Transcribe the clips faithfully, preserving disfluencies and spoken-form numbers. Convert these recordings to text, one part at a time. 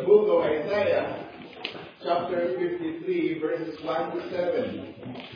book of Isaiah, chapter fifty-three, verses one to seven.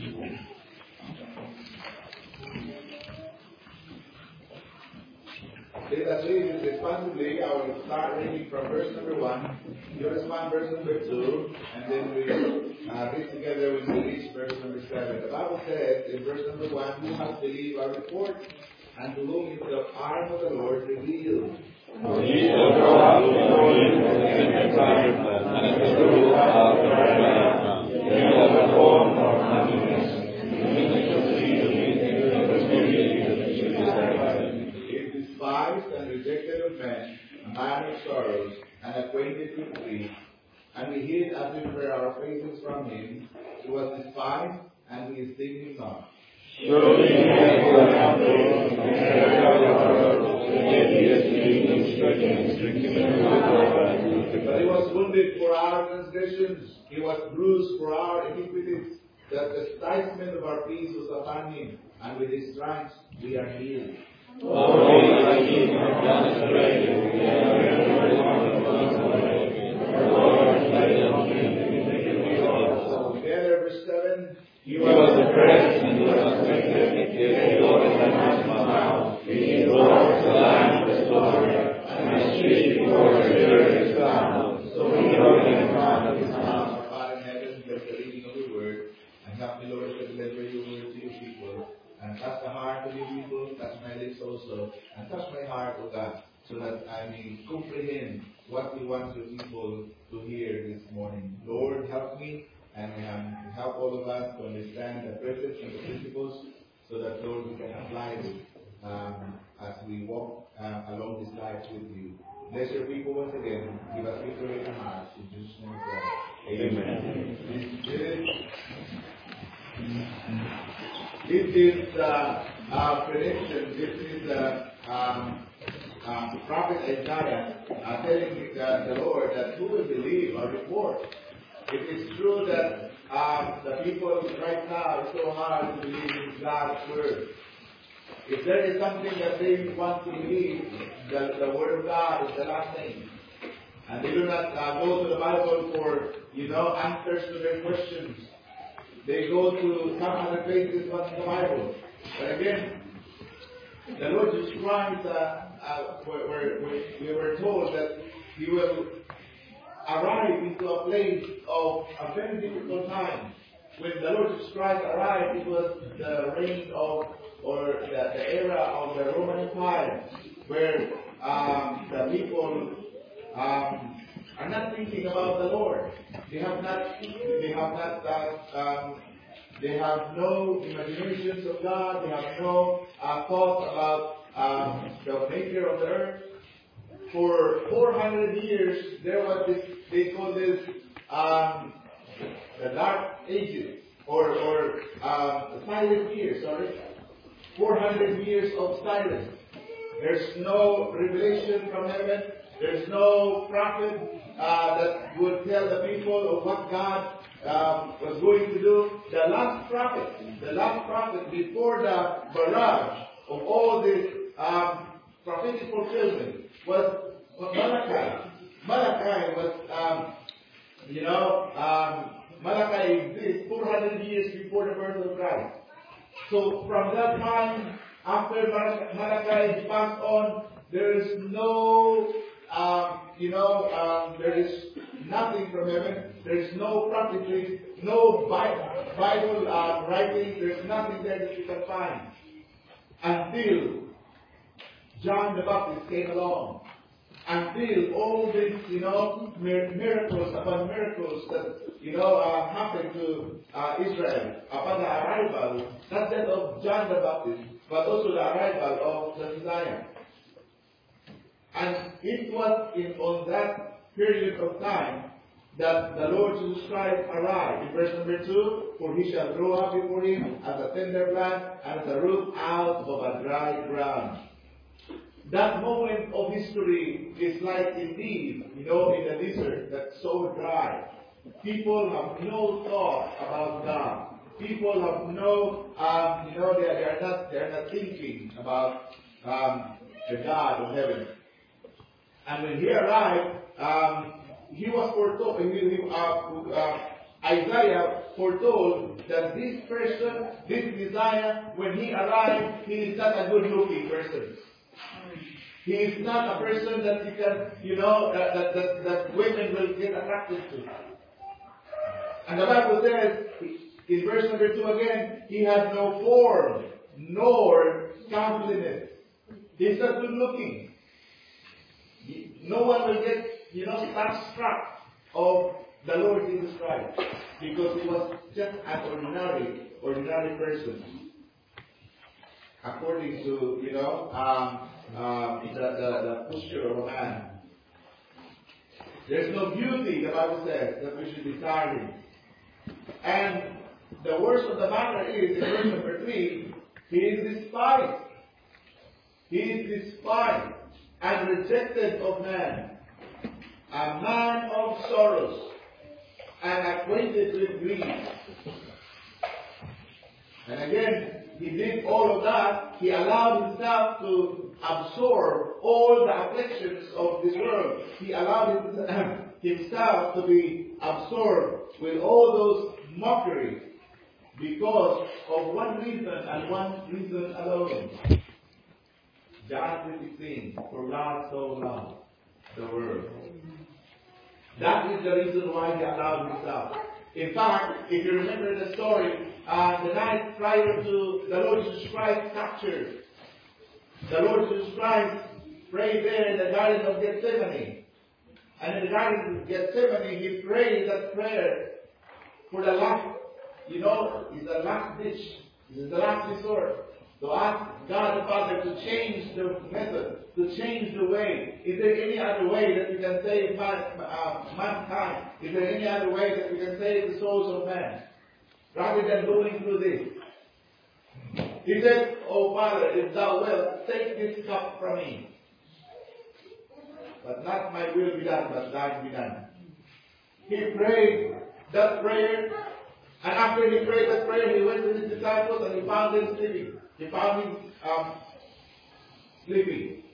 Let us read this responsibly. I will start reading from verse number one. You respond verse number two, and then we uh, read together when we reach verse number seven. The Bible says in verse number one, who has believed our report, and to whom is the arm of the Lord revealed? For he shall grow up before him in the time, and the rule of the earth. He shall perform our happiness. He shall see the meeting of the spirit of He is despised and rejected of men, a man of sorrows, and acquainted with grief. And we hid as it were our faces from him. He was despised, and we esteemed him not. Surely he has borne our pain, and carried our sorrows, yet he has been stricken and stricken with our But he was wounded for our transgressions, he was bruised for our iniquities. The chastisement of our peace was upon him, and with his stripes we are healed. All we like him have gone astray, and every one of us away. The Lord laid on him the iniquity of us. Together, verse seven. He was oppressed and he was afflicted, yet he opened not his mouth. He bore the Lamb of the slaughter, and his sheep before the Spirit is found. So he opened not his mouth. Our Father in heaven, bless the reading of your word, and help me, Lord, to deliver your word to your people. And touch the heart of your people, touch my lips also, and touch my heart, O God, so that I may comprehend what you want your people to hear this morning. Lord, help me, and um, help all of us to understand the precepts and the principles, so that, Lord, we can apply it um, as we walk uh, along this life with you. Bless your people once again. Give us victory in our hearts. In Jesus' name we pray. Amen. Amen. This is the uh, uh, prediction. This is the um, um, prophet Isaiah uh, telling the, the Lord that who will believe our report. It is true that um, the people right now it's so hard to believe in God's word. If there is something that they want to believe, the, the word of God is the last thing. And they do not uh, go to the Bible for, you know, answers to their questions. They go to some other places but the Bible. But again, the Lord Jesus Christ, uh, uh, where, where, where we were told that He will arrive into a place of a very difficult time. When the Lord Jesus Christ arrived, it was the reign of, or the, the era of the Roman Empire, where um, the people um, are not thinking about the Lord. They have not, they have not, uh, um, they have no imaginations of God. They have no uh, thoughts about um, the nature of the earth. For four hundred years, there was this, they call this um, the Dark Ages, or, or um, silent years, sorry. four hundred years of silence. There's no revelation from heaven. There's no prophet uh, that would tell the people of what God um, was going to do. The last prophet, the last prophet before the barrage of all this um, prophetic fulfillment was Malachi. Malachi was, um, you know, um, Malachi exists four hundred years before the birth of Christ. So from that time, after Malachi passed on, there is no, um, you know, um, there is nothing from heaven. There is no prophecy, no Bible, Bible uh, writing. There is nothing there that you can find until John the Baptist came along. Until all these, you know, miracles upon miracles that, you know, uh, happened to uh, Israel upon the arrival, not that of John the Baptist, but also the arrival of the Messiah. And it was in on that period of time that the Lord Jesus Christ arrived. In verse number two, for he shall grow up before him as a tender plant and as a root out of a dry ground. That moment of history is like indeed, you know, in the desert that's so dry. People have no thought about God. People have no, um, you know, they are, they are not, they are not thinking about um, the God of heaven. And when he arrived, um, he was foretold, he, he, uh, uh, Isaiah foretold that this person, this Messiah, when he arrived, he is not a good-looking person. He is not a person that you can, you know, that, that, that, that women will get attracted to. And the Bible says, in verse number two again, he has no form, nor countenance. He's not good looking. No one will get, you know, starstruck of the Lord Jesus Christ, because he was just an ordinary, ordinary person. According to, you know, um, um, the, the, the posture of a man. There's no beauty, the Bible says, that we should desire him. And the worst of the matter is, in verse number three, he is despised. He is despised and rejected of man, a man of sorrows, and acquainted with grief. And again, he did all of that. He allowed himself to absorb all the afflictions of this world. He allowed himself to be absorbed with all those mockeries because of one reason and one reason alone. John three sixteen, for God so loved the world. That is the reason why he allowed himself. In fact, if you remember the story, uh, the night prior to the Lord Jesus Christ captured, the Lord Jesus Christ prayed there in the Garden of Gethsemane. And in the Garden of Gethsemane, he prayed that prayer for the last, you know, is the last ditch, is the last resort. To ask God the Father to change the method, to change the way. Is there any other way that we can save man, uh, mankind? Is there any other way that we can save the souls of man? Rather than going through this. He said, "Oh Father, if thou wilt, take this cup from me. But not my will be done, but thine be done." He prayed that prayer, and after he prayed that prayer, he went to his disciples and he found them sleeping. He found him um, sleeping.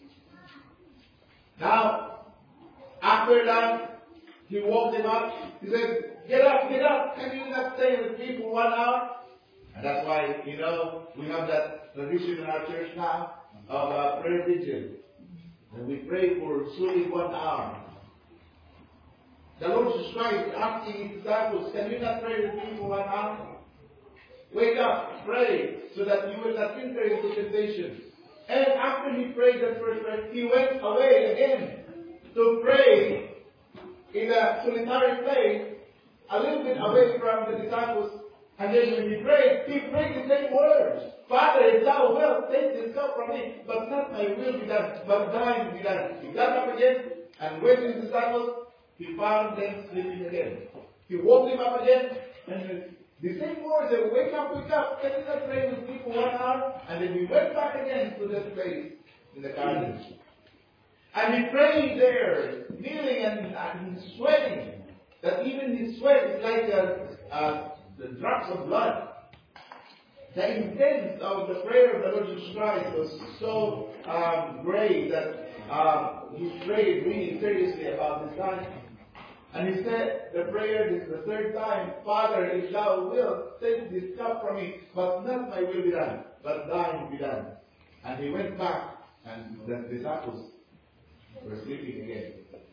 Now, after that, he woke him up. He said, "Get up, get up. Can you not stay with me for one hour?" And that's why, you know, we have that tradition in our church now of uh, prayer vigil. And we pray for solely one hour. The Lord Jesus Christ asking his disciples, "Can you not pray with me for one hour? Wake up, pray, so that you will not enter into temptation." And after he prayed that first prayer, he went away again to pray in a solitary place, a little bit away from the disciples. And then when he prayed, he prayed the same words. "Father, if thou wilt, take this cup from me, but not my will be done, but thine be done." He got up again and went to his disciples. He found them sleeping again. He woke them up again, and the same words, they wake up, wake up, can you not pray with me for one hour? And then he went back again to that place in the garden. And he prayed there, kneeling and, and sweating, that even his sweat is like a, a, the drops of blood. The intent of the prayer of the Lord Jesus Christ was so um, great that um, he prayed really seriously about this time. And he said, the prayer, this is the third time, "Father, if thou wilt, take this cup from me, but not my will be done, but thine be done." And he went back, and the disciples were sleeping again.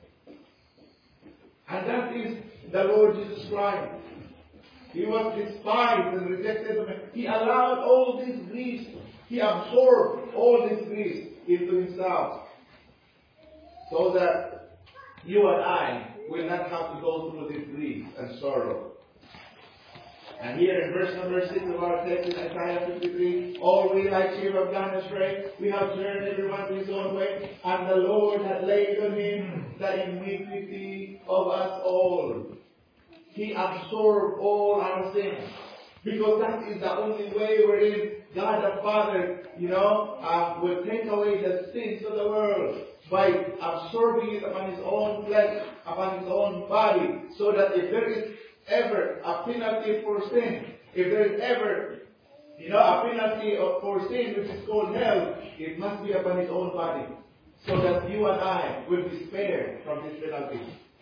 And that is the Lord Jesus Christ. He was despised and rejected of men. He allowed all these griefs, he absorbed all these griefs into himself, so that you and I will not have to go through this grief and sorrow. And here in verse number six of our text in Isaiah fifty-three, "All we like sheep have gone astray, we have turned everyone to his own way, and the Lord hath laid on him the iniquity of us all." He absorbed all our sins, because that is the only way wherein God the Father, you know, uh, will take away the sins of the world, by absorbing it upon his own flesh, upon his own body, so that if there is ever a penalty for sin, if there is ever, you know, a penalty of, for sin which is called hell, it must be upon his own body, so that you and I will be spared from this penalty.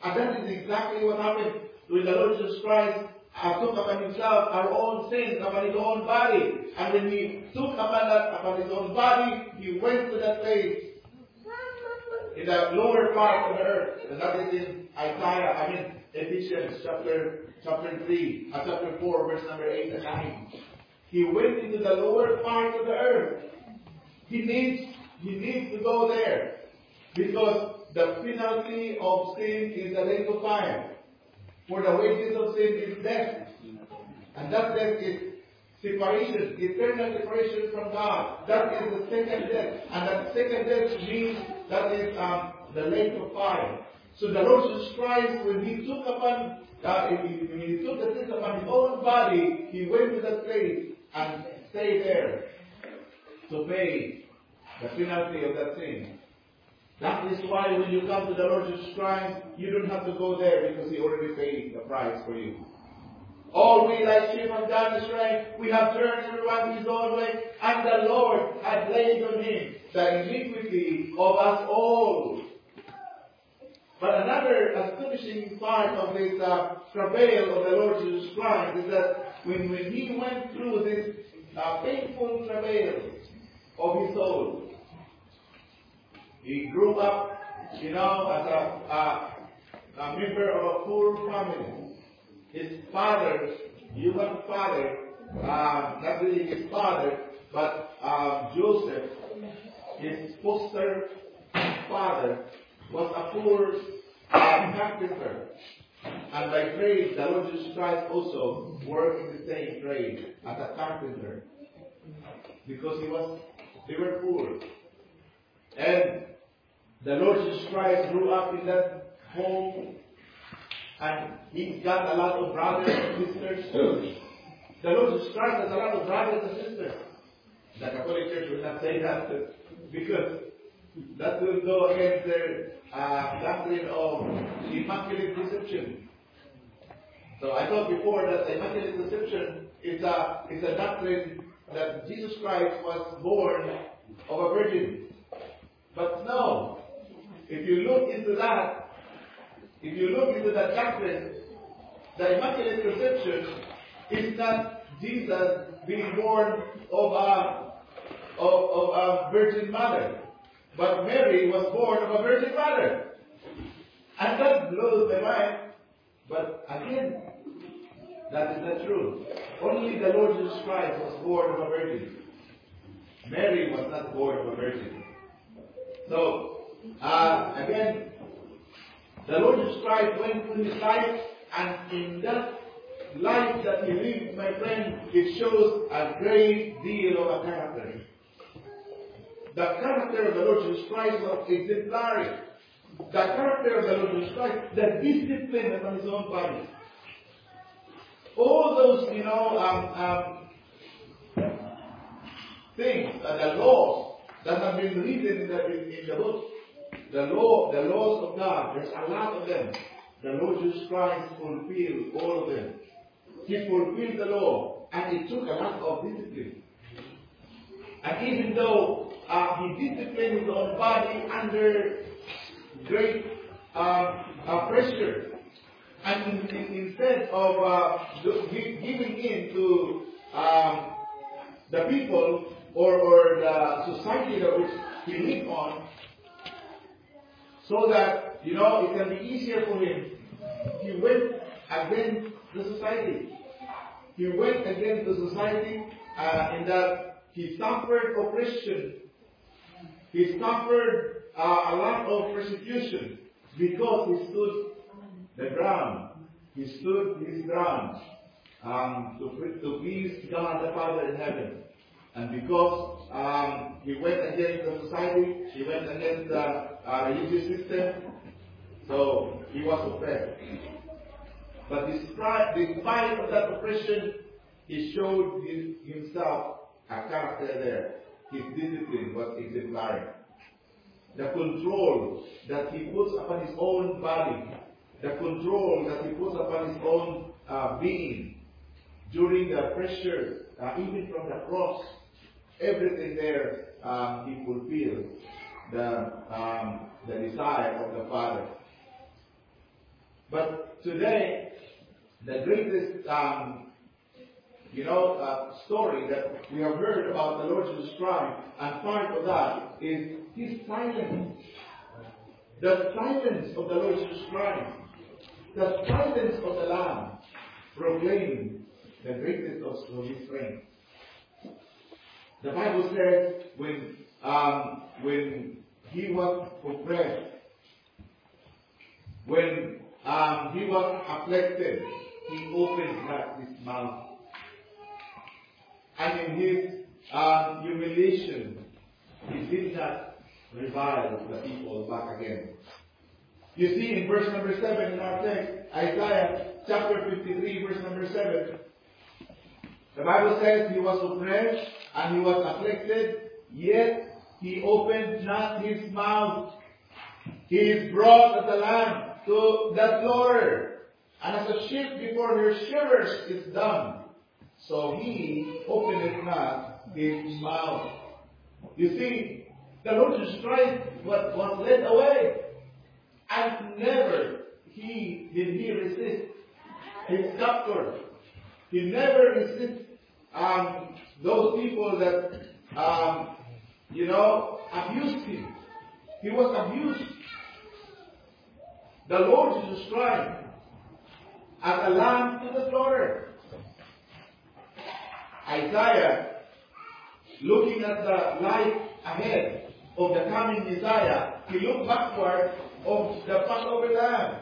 And that is exactly what happened when the Lord Jesus Christ uh, took upon himself our own sins, upon his own body. And when he took upon that, upon his own body, he went to that place in the lower part of the earth. And that is in Isaiah, I mean Ephesians chapter chapter three, uh, chapter four, verse number eight and nine. He went into the lower part of the earth. He needs he needs to go there. Because the penalty of sin is the lake of fire. For the wages of sin is death. And that death is separation, eternal separation from God. That is the second death. And that second death means that is um, the lake of fire. So the Lord Jesus Christ, when he took upon, uh, when he took the sins upon his own body, he went to that place and stayed there to pay the penalty of that sin. That is why when you come to the Lord Jesus Christ, you don't have to go there because he already paid the price for you. All we like sheep have gone astray, we have turned everyone his own way, and the Lord had laid on him the iniquity of us all. But another astonishing part of this uh, travail of the Lord Jesus Christ is that when, when he went through this uh, painful travail of his soul, he grew up, you know, as a, a, a member of a poor family. His father, human father, uh, not really his father, but uh, Joseph, his foster father, was a poor uh, carpenter. And by trade, the Lord Jesus Christ also worked in the same trade as a carpenter. Because he was, they were poor. And the Lord Jesus Christ grew up in that home, and he got a lot of brothers and sisters. The Lord Jesus Christ has a lot of brothers and sisters. The Catholic Church will not say that because that will go against their uh, doctrine of immaculate conception. So I thought before that immaculate conception is a is a doctrine that Jesus Christ was born of a virgin. But no. If you look into that, if you look into that doctrine, the Immaculate Conception is not Jesus being born of a, of, of a virgin mother. But Mary was born of a virgin mother. And that blows my mind. But again, that is not true. Only the Lord Jesus Christ was born of a virgin. Mary was not born of a virgin. So, Uh, again, the Lord Jesus Christ went through his life, and in that life that he lived, my friend, it shows a great deal of a character. The character of the Lord Jesus Christ was exemplary. The character of the Lord Jesus Christ, the discipline upon his own body. All those, you know, um, um, things, uh, the laws that have been written in the, in, in the book. The law, the laws of God, there's a lot of them. The Lord Jesus Christ fulfilled all of them. He fulfilled the law, and it took a lot of discipline. And even though uh, he disciplined his own body under great uh, uh, pressure, and in, in, instead of uh, giving in to um, the people or, or the society that which he lived on, so that, you know, it can be easier for him, he went against the society. He went against the society uh, in that he suffered oppression. He suffered uh, a lot of persecution because he stood the ground. He stood his ground um, to, to please God the Father in heaven. And because um, he went against the society, he went against the uh, religious system, so he was oppressed. But despite, despite of that oppression, he showed his, himself a character there. His discipline was exemplary. The control that he puts upon his own body, the control that he puts upon his own uh, being during the pressure, uh, even from the cross, everything there um, he fulfilled the um, the desire of the Father. But today, the greatest, um, you know, uh, story that we have heard about the Lord Jesus Christ, and part of that is His silence. The silence of the Lord Jesus Christ, the silence of the Lamb, proclaim the greatest of His strength. The Bible says when um, when He was oppressed, when um, He was afflicted, He opened not His mouth. And in His um, humiliation, He did not revile the people back again. You see in verse number seven in our text, Isaiah chapter fifty-three, verse number seven, the Bible says He was oppressed and He was afflicted, yet He opened not His mouth. He is brought as a lamb to the slaughter, and as a sheep before her shearers is dumb, so He opened not His mouth. You see, the Lord Jesus Christ was, was led away, and never he did He resist His captor. He never resisted um, those people that, um, you know, abused Him. He was abused. The Lord Jesus Christ as a lamb to the slaughter. Isaiah, looking at the life ahead of the coming Messiah, he looked backward of the Passover lamb.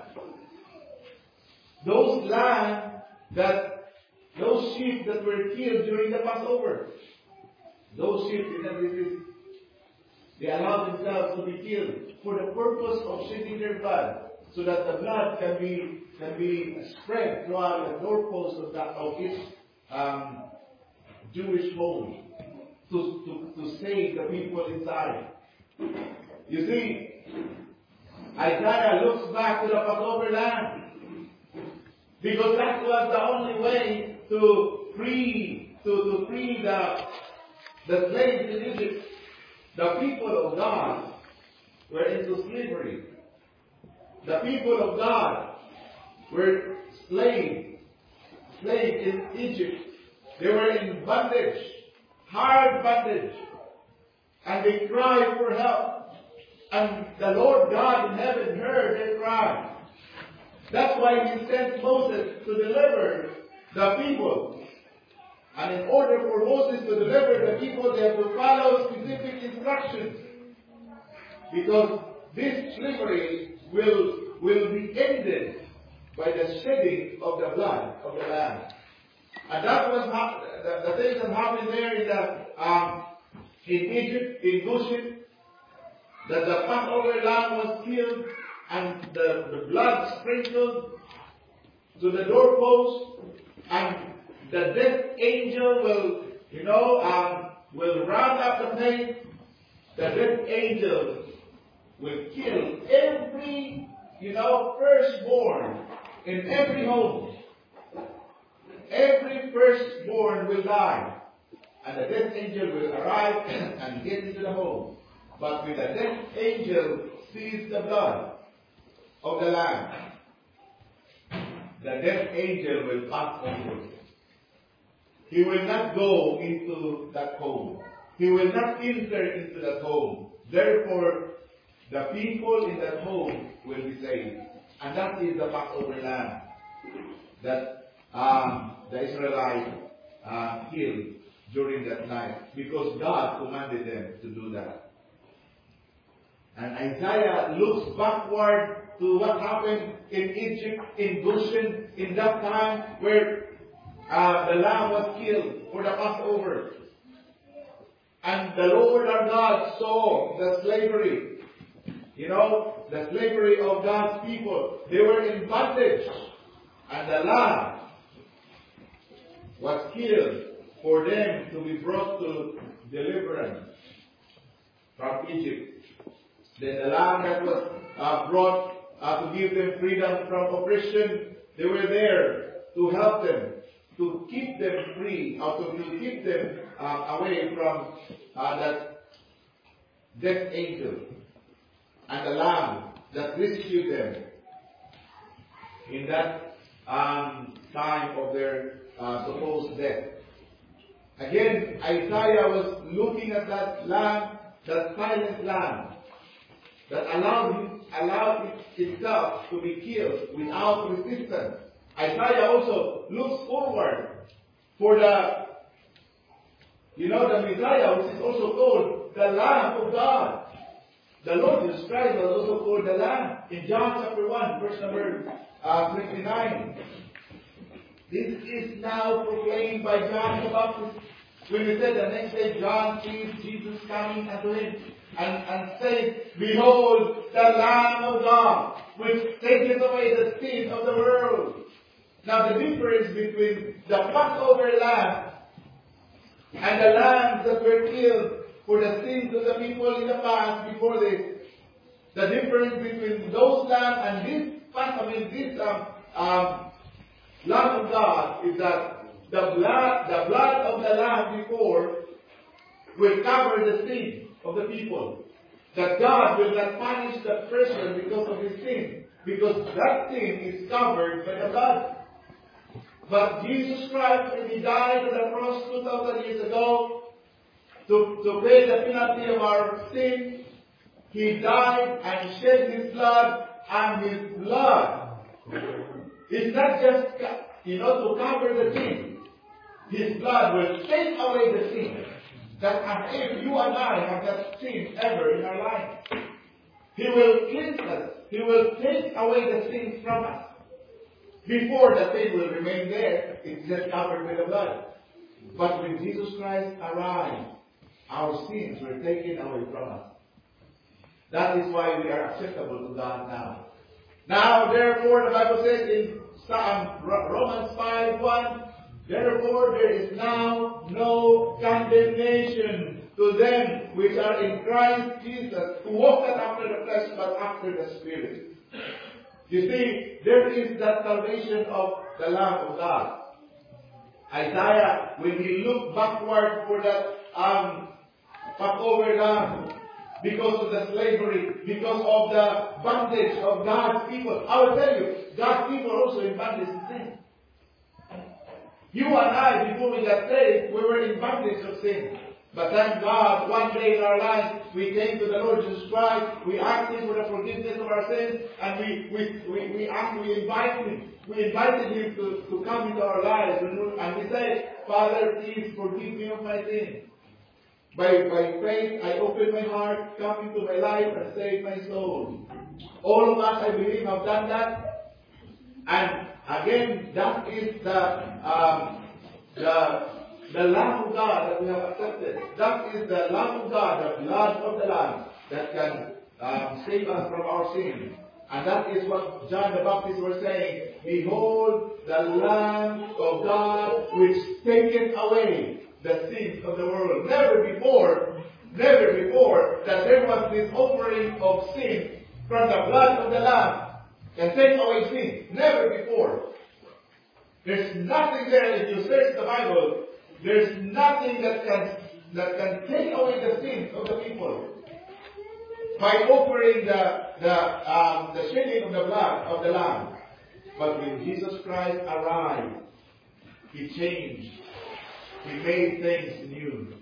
Those lambs that, those sheep that were killed during the Passover, those sheep did not resist. They allowed themselves to be killed for the purpose of shedding their blood, so that the blood can be can be spread throughout the doorposts of that of each um, Jewish home to, to, to save the people inside. You see, Isaiah looks back to the Passover lamb, because that was the only way to free to, to free the the slaves in Egypt. The people of God were into slavery. The people of God were slaves, slaves in Egypt. They were in bondage, hard bondage, and they cried for help. And the Lord God in heaven heard their cry. That's why He sent Moses to deliver the people. And in order for Moses to deliver the people, they have to follow specific instructions. Because this slavery will, will be ended by the shedding of the blood of the Lamb. And that was hap- the, the thing that happened there in, the, um, in Egypt, in Goshen, that the Passover lamb was killed and the, the blood sprinkled to the doorpost, and the death angel will, you know, um, will round up the place. The death angel will kill every, you know, firstborn in every home. Every firstborn will die. And the death angel will arrive and get into the home. But when the death angel sees the blood of the lamb, the death angel will pass over. He will not go into that home. He will not enter into that home. Therefore, the people in that home will be saved. And that is the Passover lamb that um, the Israelites uh, killed during that night, because God commanded them to do that. And Isaiah looks backward to what happened in Egypt, in Goshen, in that time where uh, the lamb was killed for the Passover. And the Lord our God saw the slavery, you know, the slavery of God's people. They were in bondage, and the lamb was killed for them to be brought to deliverance from Egypt. Then the lamb that was uh, brought uh, to give them freedom from oppression, they were there to help them, to keep them free, or to, to keep them uh, away from uh, that death angel. And the lamb that rescued them, in that um, time of their uh, supposed death. Again, Isaiah was looking at that lamb, that silent lamb, that allowed, him, allowed it, itself to be killed without resistance. Isaiah also looks forward for the, you know, the Messiah, which is also called the Lamb of God. The Lord Jesus Christ was also called the Lamb. In John chapter one, verse number uh, twenty-nine. This is now proclaimed by John the Baptist. When we said the next day, John sees Jesus coming unto him and, and said, Behold, the Lamb of God, which taketh away the sin of the world. Now the difference between the Passover lamb and the lambs that were killed for the sins of the people in the past before this, the difference between those lambs and this I mean this um, um, Lamb of God is that the blood, the blood of the lamb before will cover the sin of the people. That God will not punish the person because of his sin, because that sin is covered by the blood. But Jesus Christ, when he died on the cross two thousand years ago, to, to pay the penalty of our sin, he died and shed his blood, and his blood is not just, you know, to cover the sin. His blood will take away the sin. That as if you and I have not sinned ever in our life. He will cleanse us. He will take away the sins from us. Before the sin will remain there, it's just covered with the blood. But when Jesus Christ arrived, our sins were taken away from us. That is why we are acceptable to God now. Now, therefore, the Bible says in Psalm, Romans five one, therefore there is now no condemnation to them which are in Christ Jesus, who walk not after the flesh, but after the Spirit. You see, there is that salvation of the Lamb of God. Isaiah, when he looked backward for that um, Passover lamb, because of the slavery, because of the bondage of God's people. I will tell you, God's people are also in bondage in sin. You and I, before we got saved, we were in bondage of sin. But thank God, one day in our lives, we came to the Lord Jesus Christ, we asked Him for the forgiveness of our sins, and we we we, we asked, we invited Him. We invited Him to, to come into our lives, and we say, Father, please forgive me of my sins. By, by faith, I open my heart, come into my life, and save my soul. All of us, I believe, have done that. And again, that is the um, the the Lamb of God that we have accepted. That is the Lamb of God, the blood of the Lamb, that can um, save us from our sins. And that is what John the Baptist was saying. Behold, the Lamb of God, which taketh away the sins of the world. Never before, never before that there was this offering of sin from the blood of the Lamb and take away sin. Never before. There's nothing there. If you search the Bible, there's nothing that can that can take away the sins of the people by offering the the um, the shedding of the blood of the Lamb. But when Jesus Christ arrived, He changed. He made things new.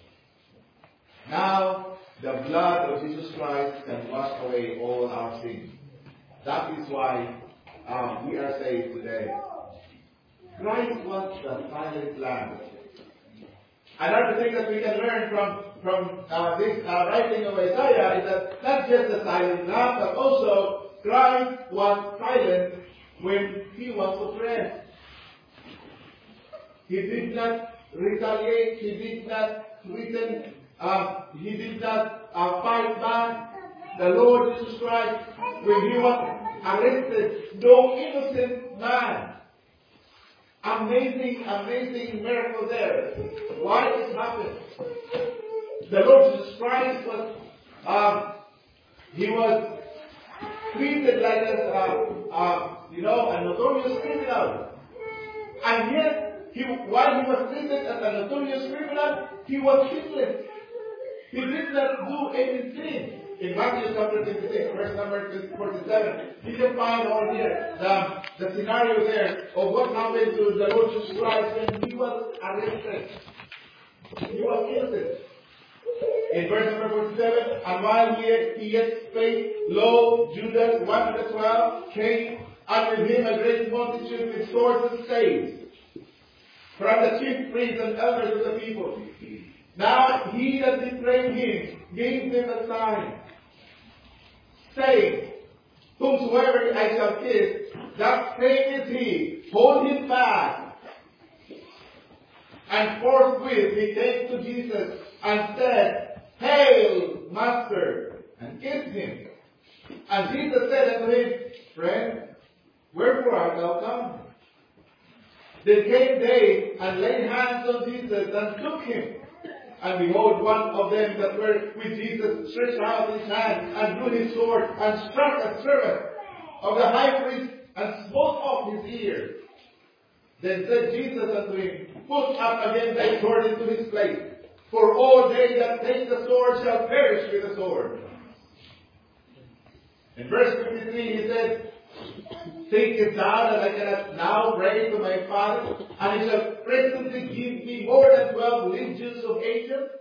Now, the blood of Jesus Christ can wash away all our sins. That is why um, we are saved today. Christ was the silent Lamb. Another thing that we can learn from, from uh, this uh, writing of Isaiah is that not just the silent Lamb, but also Christ was silent when He was oppressed. He did not retaliate, He did not threaten, uh, He did not uh, fight back. The Lord Jesus Christ, when He was arrested, no innocent man. Amazing, amazing miracle there. Why this happened? The Lord Jesus Christ was, um, He was treated like a, uh, uh, you know, a notorious criminal. And yet, He, while he was treated as a notorious criminal, he was sinless. He did not do anything. in Matthew chapter twenty-six, verse number forty-seven, you can find all here the, the scenario there of what happened to the Lord Jesus Christ when he was arrested. He was innocent. In verse number forty-seven, and while he, he yet spake, lo, Judas, one of the twelve, came, and with him a great multitude with swords and staves, from the chief priests and elders of the people. Now he that betrayed him gave them a sign, saying, whomsoever I shall kiss, that same is he. Hold him fast. And forthwith he came to Jesus and said, Hail, Master, and kissed him. And Jesus said unto him, Friend, wherefore art thou come? Then came they and laid hands on Jesus and took him. And behold, one of them that were with Jesus stretched out his hand and drew his sword and struck a servant of the high priest and smote off his ear. Then said Jesus unto him, Put up again thy sword into his place, for all they that take the sword shall perish with the sword. In verse fifty-three he said, Thinkest thou that I cannot now pray to my Father, and he shall presently give me more than twelve legions of angels?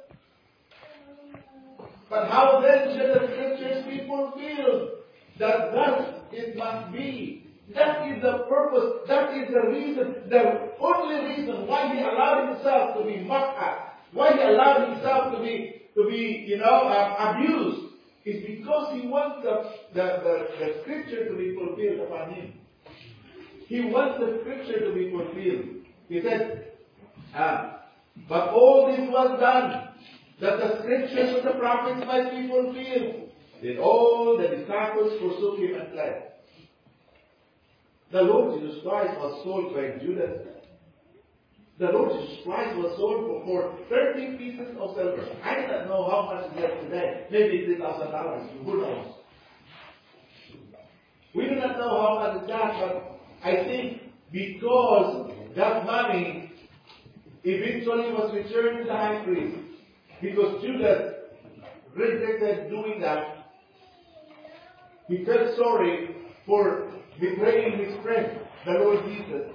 But how then shall the scriptures be fulfilled, that thus it must be? That is the purpose, that is the reason, the only reason why he allowed himself to be mocked at, why he allowed himself to be, to be, you know, uh, abused, is because he wants the, the, the, the scripture to be fulfilled upon him. He wants the scripture to be fulfilled. He said, ah, but all this was done, that the scriptures of the prophets might be fulfilled. Then all the disciples forsook him and fled. The Lord Jesus Christ was sold by Judas. The Lord Jesus Christ was sold for thirty pieces of silver. I don't know how much it is today. Maybe three thousand dollars. Who knows? We do not know how much it's that, but I think because that money eventually was returned to the high priest, because Judas rejected doing that, he felt sorry for betraying his friend, the Lord Jesus.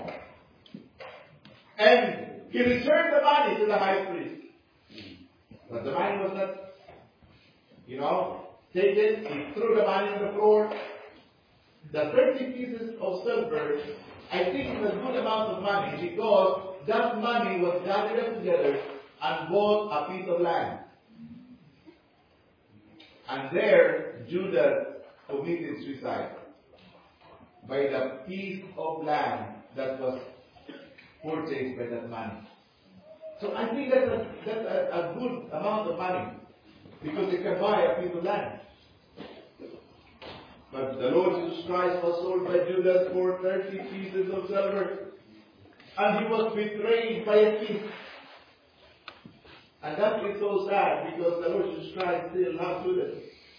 And he returned the money to the high priest. But the money was not, you know, taken. He threw the money on the floor. The thirty pieces of silver, I think, is a good amount of money, because that money was gathered up together and bought a piece of land. And there, Judas committed suicide by the piece of land that was purchased by that money. So I think that's a, that's a, a good amount of money, because you can buy a piece of land. But the Lord Jesus Christ was sold by Judas for thirty pieces of silver, and he was betrayed by a thief. And that is so sad, because the Lord Jesus Christ still loved Judas.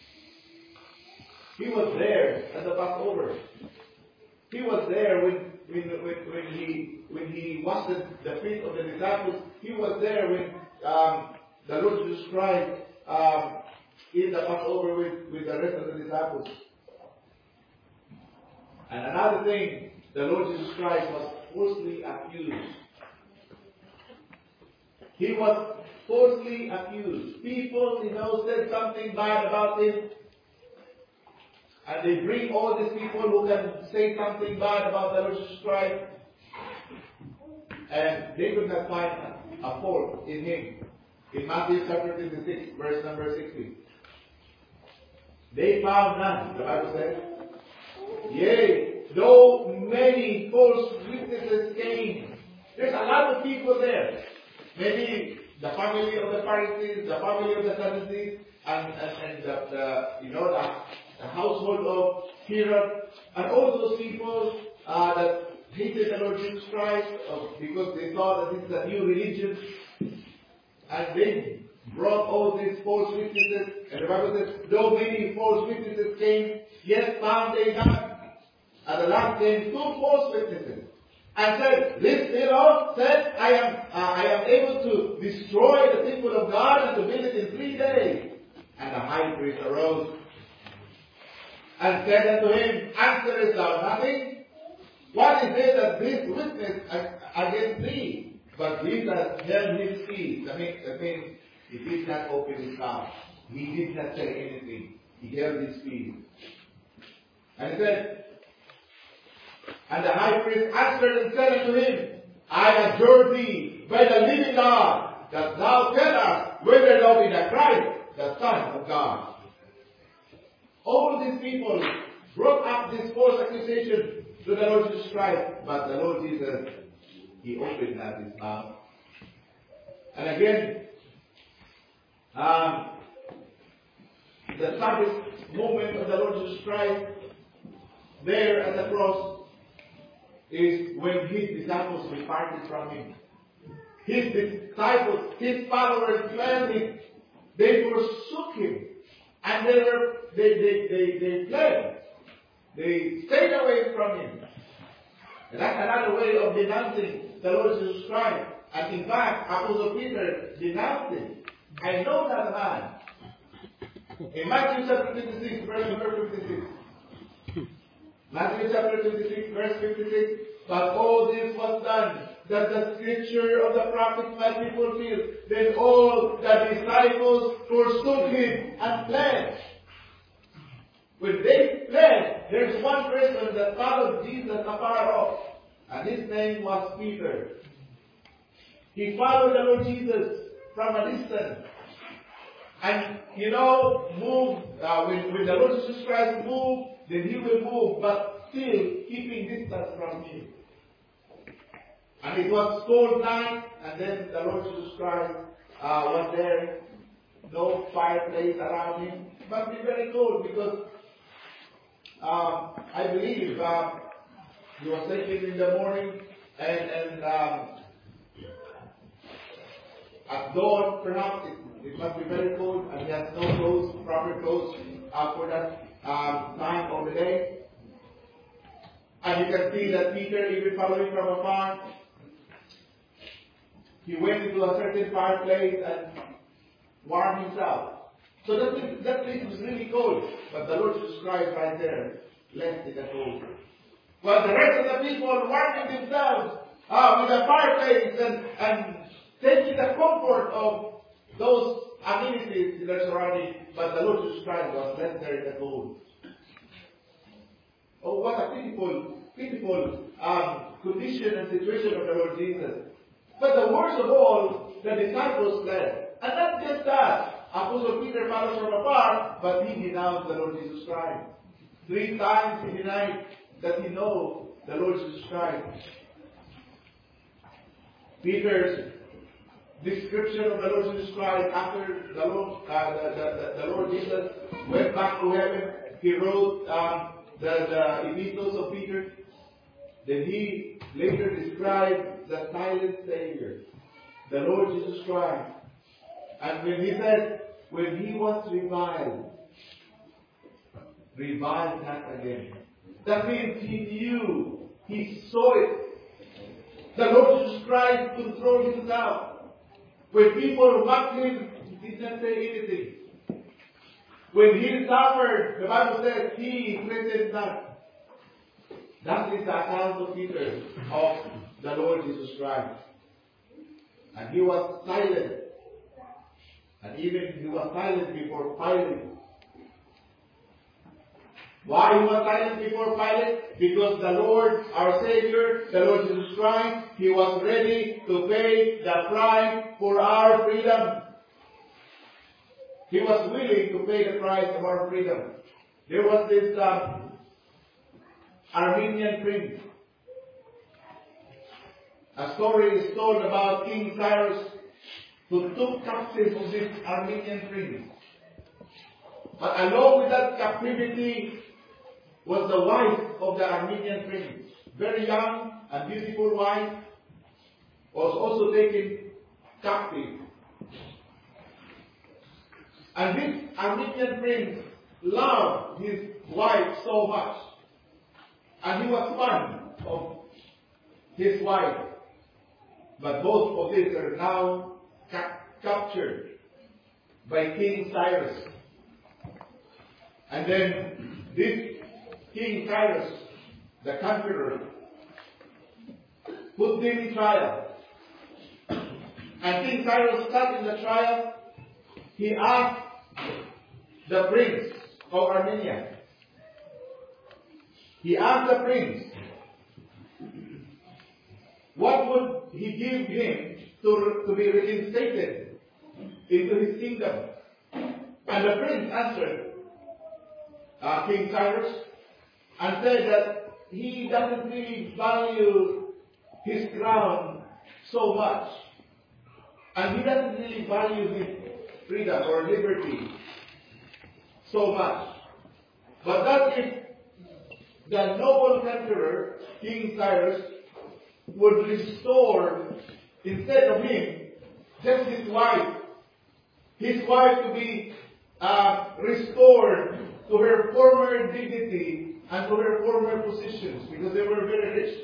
He was there at the Passover. He was there when when when, when he when he washed the feet of the disciples. He was there when um, the Lord Jesus Christ um, ate the Passover with, with the rest of the disciples. And another thing, the Lord Jesus Christ was falsely accused. He was falsely accused. People, you know, said something bad about him. And they bring all these people who can say something bad about the Lord Jesus Christ. And they could not find a, a fault in him. In Matthew chapter twenty-six, verse number sixty. They found none, the Bible says. Yea, though many false witnesses came. There's a lot of people there. Maybe the family of the Pharisees, the family of the Sadducees, and, and, and the, the, you know, the, the household of Herod, and all those people uh, that hated the Lord Jesus Christ uh, because they thought that this is a new religion. And they brought all these false witnesses. And the Bible says, though many false witnesses came, yet found they none. At the last came two false witnesses, and said, this fellow said, I am, uh, I am able to destroy the temple of God and to build it in three days. And the high priest arose and said unto him, Answerest thou nothing? What is it that this witness against thee? But Jesus held his peace. I mean, I mean, he did not open his mouth. He did not say anything. He held his peace. And he said, and the high priest answered and said unto him, I adjure thee by the living God, that thou tell us whether thou be the Christ, the Son of God. All these people brought up this false accusation to the Lord Jesus Christ, but the Lord Jesus, he opened not his mouth. And again, um, the saddest moment of the Lord Jesus Christ there at the cross is when his disciples departed from him. His disciples, his followers fled him. They forsook him. And they were they they they, they fled. They stayed away from him. And that's another way of denouncing the Lord Jesus Christ. And in fact, Apostle Peter denounced him. I know that man. In Matthew chapter fifty-six, verse fifty-six. Matthew chapter fifty-six, verse fifty-six. But all this was done, that the scripture of the prophets might be fulfilled. Then all the disciples forsook him and fled. When they fled, there's one person that followed Jesus afar off. And his name was Peter. He followed the Lord Jesus from a distance. And, you know, moved, uh, when, when the Lord Jesus Christ moved, then he will move, but still keeping distance from him. And it was cold night, and then the Lord Jesus Christ uh, was there. No fireplace around him. It must be very cold because um, I believe uh, he was taken in the morning, and, and um, at dawn perhaps it, it must be very cold, and he has no clothes, proper clothes uh, for that um, time of the day. And you can see that Peter, even following from afar, he went into a certain fireplace and warmed himself. So that, that place was really cold. But the Lord Jesus Christ right there left it at cold. Well, the rest of the people warming themselves uh, with a fireplace and, and taking the comfort of those amenities in their surrounding. But the Lord Jesus Christ was left there in the cold. Oh, what a pitiful, pitiful um, condition and situation of the Lord Jesus. But the worst of all, the disciples fled. And not just that. Apostle Peter followed from afar, but he denounced the Lord Jesus Christ. Three times he denied that he knows the Lord Jesus Christ. Peter's description of the Lord Jesus Christ after the Lord, uh, the, the, the Lord Jesus went back to heaven, he wrote um, the, the epistles of Peter. Then he later described the silent Savior, the Lord Jesus Christ. And when he said, when he was reviled, reviled not again. That means he knew, he saw it. The Lord Jesus Christ controlled himself. When people mocked him, he did not say anything. When he suffered, the Bible says he threatened not. That is the account of Peter of the Lord Jesus Christ. And he was silent. And even he was silent before Pilate. Why he was silent before Pilate? Because the Lord, our Savior, the Lord Jesus Christ, he was ready to pay the price for our freedom. He was willing to pay the price of our freedom. There was this um, Armenian prince. A story is told about King Cyrus, who took captive of this Armenian prince. But along with that captivity was the wife of the Armenian prince. Very young and beautiful wife, was also taken captive. And this Armenian prince loved his wife so much. And he was fond of his wife. But both of these are now ca- captured by King Cyrus. And then this King Cyrus, the conqueror, put them in trial. And King Cyrus sat in the trial. He asked the prince of Armenia. He asked the prince, what would he give him to, to be reinstated into his kingdom? And the prince answered uh, King Cyrus and said that he doesn't really value his crown so much. And he doesn't really value his freedom or liberty so much. But that if the noble conqueror, King Cyrus, would restore, instead of him, just his wife, his wife to be uh, restored to her former dignity and to her former positions, because they were very rich.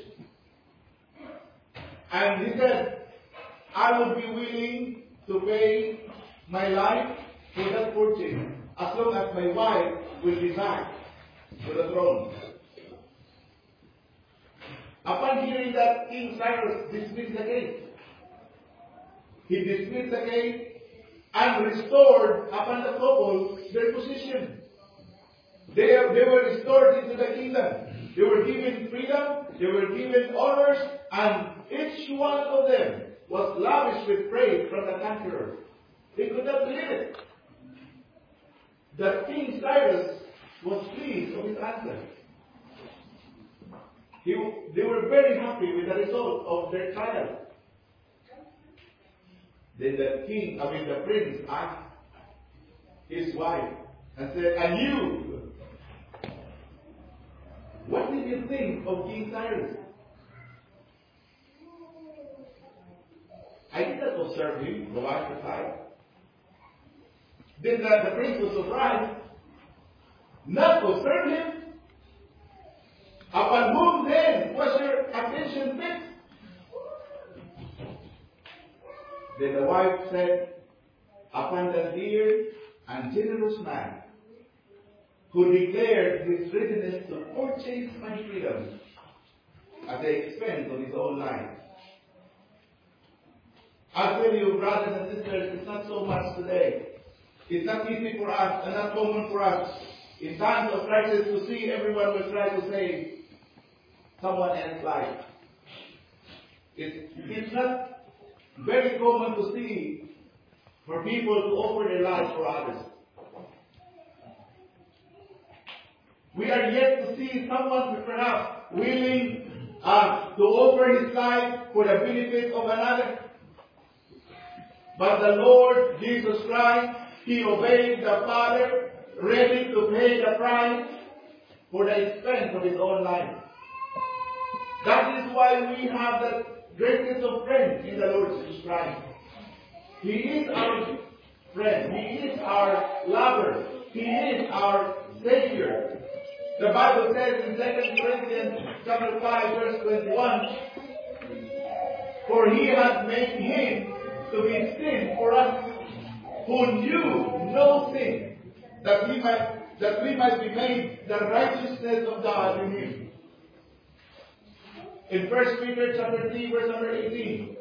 And he said, I would be willing to pay my life for that fortune, as long as my wife will be back to the throne. Upon hearing that, King Cyrus dismissed the case. He dismissed the case and restored upon the couple their position. They, they were restored into the kingdom. They were given freedom, they were given honors, and each one of them was lavished with praise from the conqueror. They could not believe it. That King Cyrus was pleased with his answer. He, they were very happy with the result of their trial. Then the king, I mean the prince, asked his wife and said, and you, what did you think of King Cyrus? I did not observe him, the wife replied. Then the, the prince was surprised. Not observe him? Upon whom then was your attention fixed? Then the wife said, upon the dear and generous man who declared his readiness to purchase my freedom at the expense of his own life. I tell you, brothers and sisters, it's not so much today. It's not easy for us and not common for us in times of crisis to see everyone will try to save someone else's life. It's, it's not very common to see for people to offer their lives for others. We are yet to see someone perhaps willing uh, to offer his life for the benefit of another. But the Lord Jesus Christ, He obeyed the Father, ready to pay the price for the expense of His own life. That is why we have the greatest of friends in the Lord Jesus Christ. He is our friend. He is our lover. He is our Savior. The Bible says in Second Corinthians chapter five, verse twenty-one, for He has made Him to be sin for us who knew no sin, that we might that we might be made the righteousness of God in Him. In First Peter chapter three, verse number eighteen,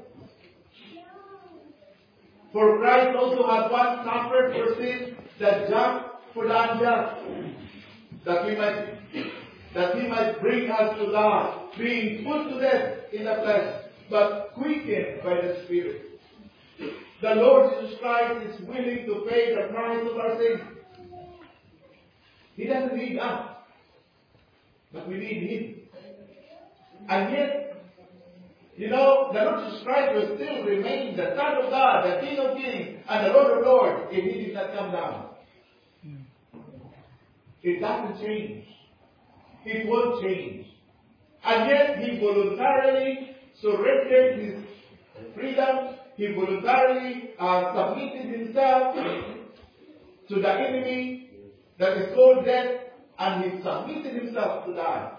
for Christ also had once suffered for sin, the just for the unjust, that we might that He might bring us to God, being put to death in the flesh, but quickened by the Spirit. The Lord Jesus Christ is willing to pay the price of our sins. He doesn't need us, but we need Him. And yet, you know, the Lord Jesus Christ will still remain the Son of God, the King of Kings, and the Lord of Lords if He did not come down. It doesn't change. It won't change. And yet, He voluntarily surrendered His freedom. He voluntarily uh, submitted Himself to the enemy that is called death, and He submitted Himself to die.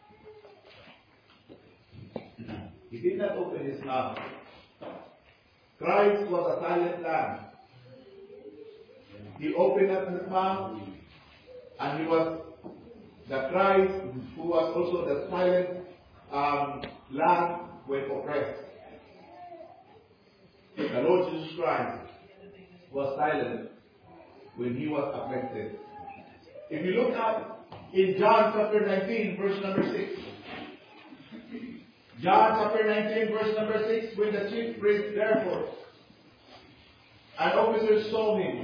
He did not open His mouth. Christ was a silent lamb. He opened up His mouth, And he was the Christ who was also the silent um, lamb when oppressed. The Lord Jesus Christ was silent when he was afflicted. If you look up in John chapter nineteen, verse number six. John chapter nineteen, verse number six, when the chief priest therefore and officers saw him,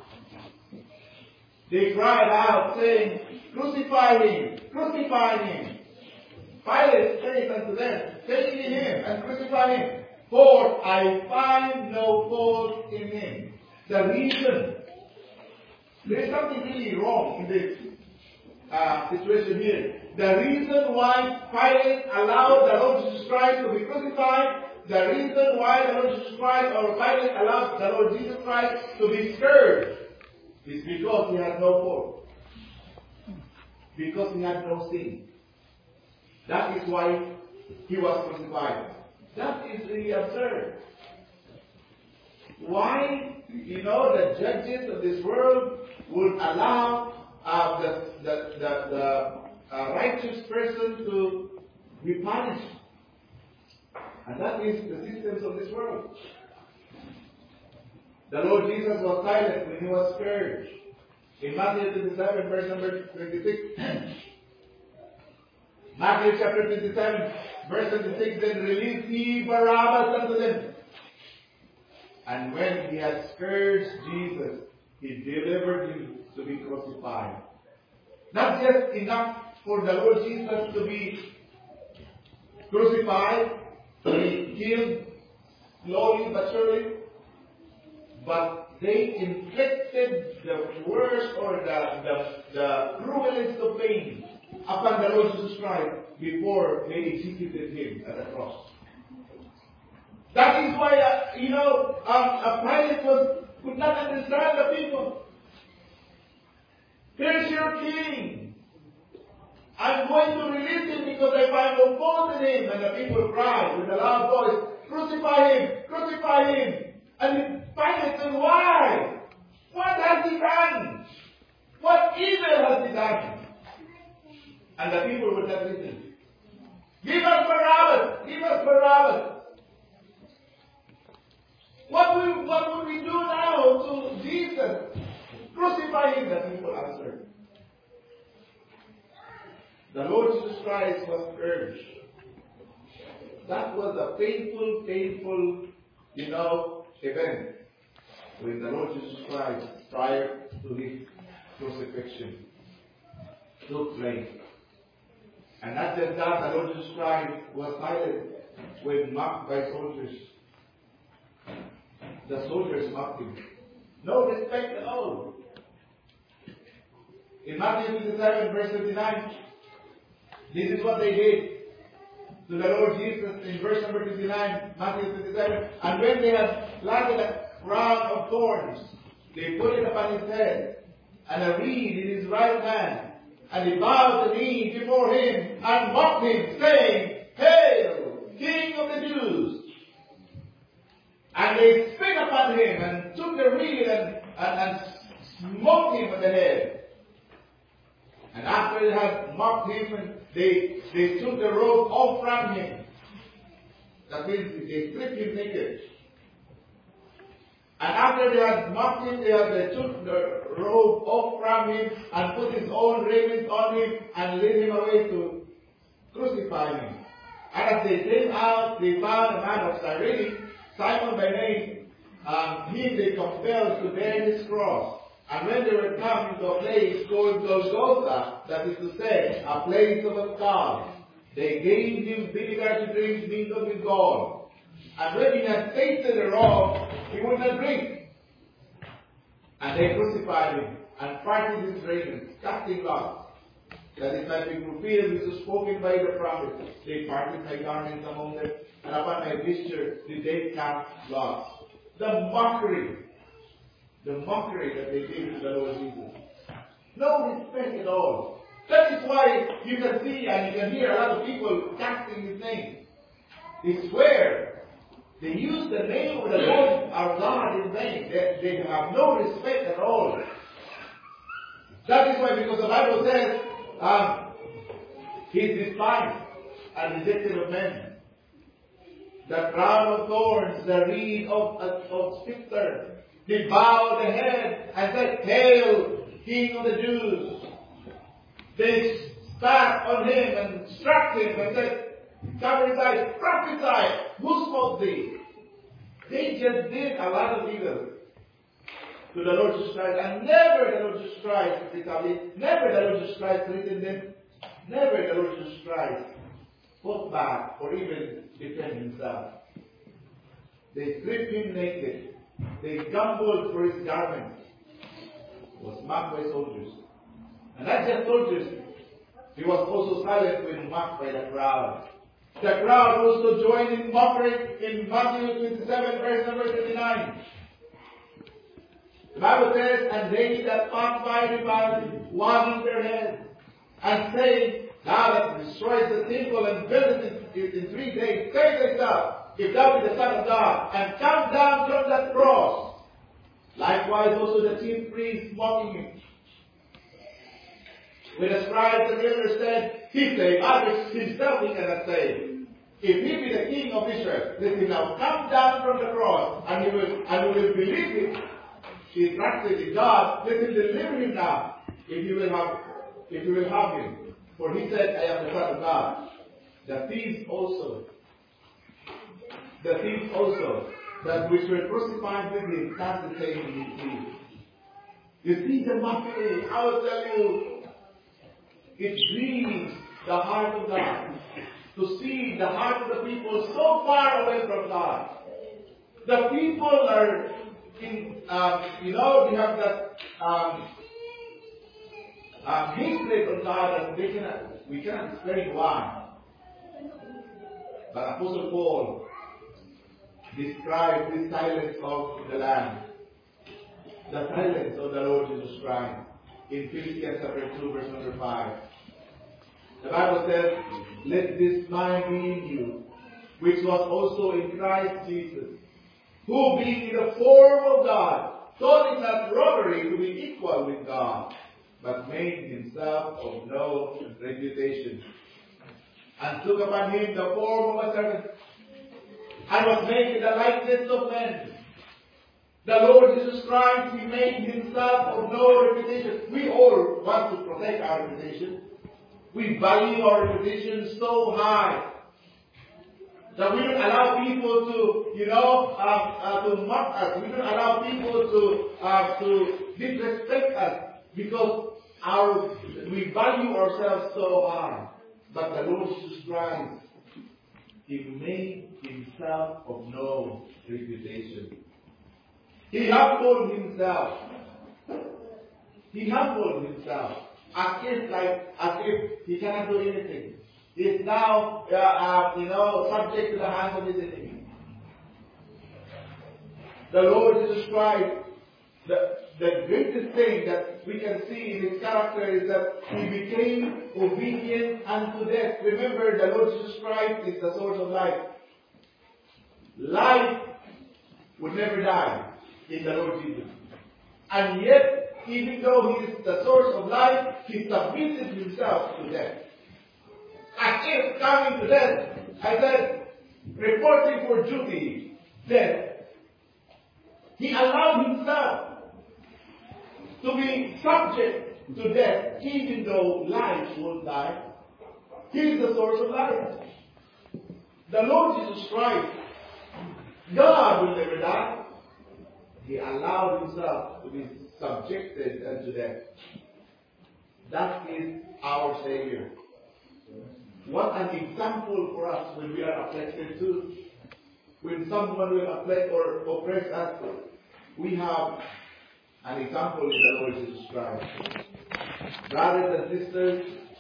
they cried out, saying, Crucify him! Crucify him! Pilate said unto them, Take ye him and crucify him, for I find no fault in him. The reason, there is something really wrong in this uh, situation here. The reason why Pilate allowed the Lord Jesus Christ to be crucified, the reason why the Lord Jesus Christ or Pilate allowed the Lord Jesus Christ to be scourged is because he had no fault. Because he had no sin. That is why he was crucified. That is really absurd. Why, you know, the judges of this world would allow uh, the, the, the, the uh, righteous person to be punished. And that is the systems of this world. The Lord Jesus was silent when he was scourged. In Matthew twenty-seven, verse number twenty-six. Matthew chapter twenty-seven, verse twenty-six, then released he Barabbas unto them. And when he had scourged Jesus, he delivered him to be crucified. Not just enough for the Lord Jesus to be crucified, to be killed slowly but surely, but they inflicted the worst or the, the, the cruelest of pain upon the Lord Jesus Christ before they executed him at the cross. That is why, uh, you know, um, Pilate was, could not understand the people. Here's your king. I'm going to release him because I find no fault in him. And the people cried with a loud voice, Crucify him! Crucify him! And Pilate said, Why? What has he done? What evil has he done? And the people would not listen. Give us Barabbas! Give us Barabbas! What will, what will we do now to Jesus? Crucify him, the people answered. The Lord Jesus Christ was scourged. That was a painful, painful, you know, event with the Lord Jesus Christ prior to his crucifixion took place. And not just that, the Lord Jesus Christ was silent when mocked by soldiers. The soldiers mocked him. No respect at all. In Matthew twenty-seven, verse twenty-nine, this is what they did to the Lord Jesus in verse number twenty-nine, Matthew twenty-seven. And when they had planted a crown of thorns, they put it upon his head, and a reed in his right hand. And they bowed the knee before him and mocked him, saying, Hail, King of the Jews! And they spit upon him and took the reed and, and, and smote him on the head. And after they had mocked him, they, they took the robe off from him. That means they stripped him naked. And after they had mocked him, they, had, they took the robe off from him and put his own raiment on him and led him away to crucify him. And as they came out, they found a man of Cyrene, Simon by name. Um, him they compelled to bear his cross. And when they were come into a place called Golgotha, that is to say, a place of a skull, they gave him vinegar to drink mingled with gall. And when he had tasted thereof, he would not drink. And they crucified him and parted his raiment, casting lots, that it might be fulfilled which was spoken by the prophet. They parted my garments among them, and upon my vesture did they cast lots. The mockery, the mockery that they gave to the Lord Jesus. No respect at all. That is why you can see and you can hear a lot of people casting his name. They swear. They use the name of the Lord our God in vain. They, they have no respect at all. That is why, because the Bible says, um, he is despised and rejected of men. The crown of thorns, the reed of, of, of scepter. He bowed the head and said, Hail, King of the Jews. They spat on him and struck him and said, cover his eyes, prophesy, who smote thee? They just did a lot of evil to the Lord Jesus Christ, and never the Lord Jesus Christ retaliated, never the Lord Jesus Christ threatened them, never the Lord Jesus Christ fought back or even defend himself. They stripped him naked. They gambled for his garment. He was mocked by soldiers. And not just soldiers, he was also silent when mocked by the crowd. The crowd also joined in mockery in Matthew twenty-seven, verse number thirty-nine. The Bible says, and they that passed by reviled, wagging their heads, and saying, Thou that destroys the temple and buildest it in three days, save thyself, if thou be the Son of God, and come down from that cross. Likewise also the chief priests mocking him. When the scribes and elders said, He saved others, himself he cannot save. If he be the King of Israel, let him now come down from the cross, and he will, and we will believe him. He is trusted in God, let him deliver him now, if you will have, if you will have him. For he said, I am the Son of God. The thieves also, the thieves also, that which were crucified with him, stand the same in his feet. You see the mockery, I will tell you, it grieves the heart of God to see the heart of the people so far away from God. The people are in, um, you know, we have that um, um, hatred of God, and they cannot, we cannot explain why. But Apostle Paul described this silence of the Lamb, the silence of the Lord Jesus Christ, in Philippians chapter two, verse number five. The Bible says, let this mind be in you, which was also in Christ Jesus, who being in the form of God, thought it not robbery to be equal with God, but made himself of no reputation, and took upon him the form of a servant, and was made in the likeness of men. The Lord Jesus Christ, he made himself of no reputation. We all want to protect our reputation. We value our reputation so high that we don't allow people to, you know, uh, uh, to mock us. We don't allow people to uh, to disrespect us because our we value ourselves so high. But the Lord Jesus Christ, he made himself of no reputation. He humbled himself. He humbled himself. As if, like, as if he cannot do anything. He is now, uh, uh, you know, subject to the hands of his enemy. The Lord Jesus Christ, the, the greatest thing that we can see in his character is that he became obedient unto death. Remember, the Lord Jesus Christ is the source of life. Life would never die in the Lord Jesus. And yet, even though he is the source of life, he submitted himself to death. As if coming to death, I said, reporting for duty, death. He allowed himself to be subject to death, even though life will die. He is the source of life. The Lord Jesus Christ, God will never die. He allowed himself to be subjected unto death. That is our Savior. What an example for us when we are afflicted too. When someone will afflict or oppress us, we have an example in the Lord Jesus Christ. Brothers and sisters,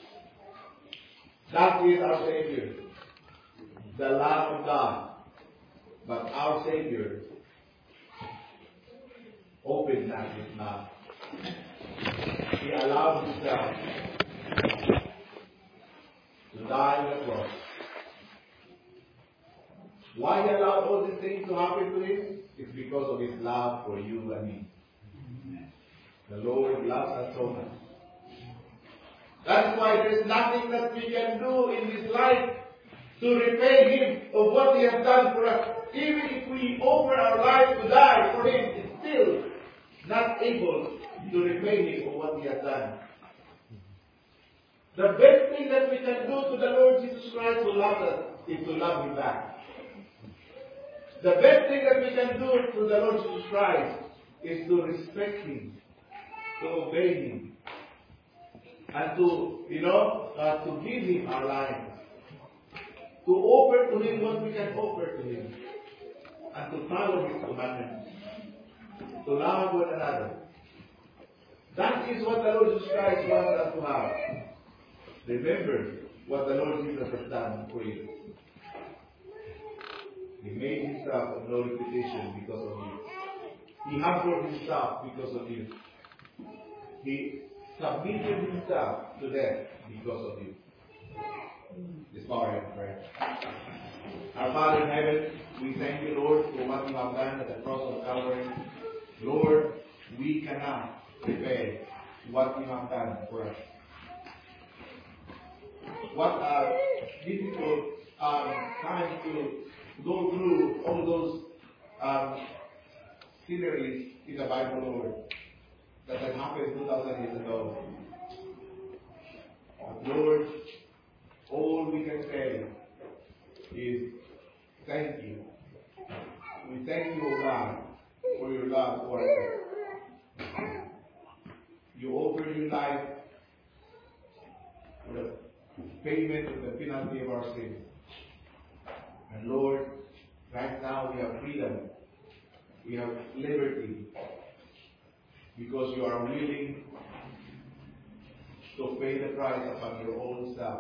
that is our Savior, the Lamb of God. But our Savior opened not his mouth. He allowed himself to die on the cross. Why he allowed all these things to happen to him? It's because of his love for you and me. The Lord loves us so much. That's why there's nothing that we can do in this life to repay Him of what He has done for us. Even if we offer our lives to die for Him, it's still not able to repay Him of what He has done. The best thing that we can do to the Lord Jesus Christ who loves us is to love Him back. The best thing that we can do to the Lord Jesus Christ is to respect Him, to obey Him, and to, you know, uh, to give Him our lives, to offer to Him what we can offer to Him, and to follow His commandments, to love one another. That is what the Lord Jesus Christ wants us to have. Remember what the Lord Jesus has done for you. He made Himself of no reputation because of you. He humbled Himself because of you. He submitted Himself to death because of you. Let's bow our heads and pray. Our Father in heaven, we thank you, Lord, for what you have done at the cross of Calvary. Lord, we cannot repay what you have done for us. What a difficult um, time to go through all those um, sceneries in the Bible, Lord, that had happened two thousand years ago. But Lord, all we can say is thank you. We thank you, O God, for your love for us. You offered your life for the payment of the penalty of our sins. And Lord, right now we have freedom. We have liberty. Because you are willing to pay the price upon your own self.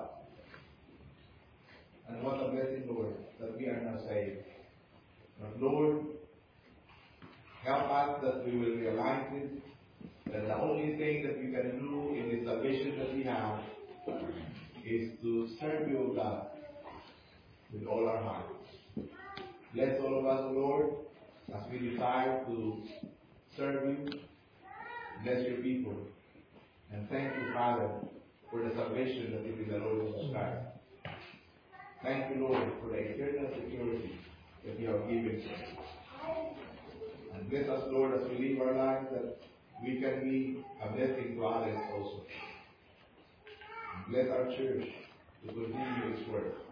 And what a blessing, Lord, that we are now saved. But Lord, help us that we will realize it, that the only thing that we can do in the salvation that we have is to serve you, O God, with all our hearts. Bless all of us, O Lord, as we desire to serve you. Bless your people. And thank you, Father, for the salvation that is in the Lord Jesus Christ. Thank you, Lord, for the eternal security that you have given to us. And bless us, Lord, as we live our lives, that we can be a blessing to others also. And bless our church to continue its work.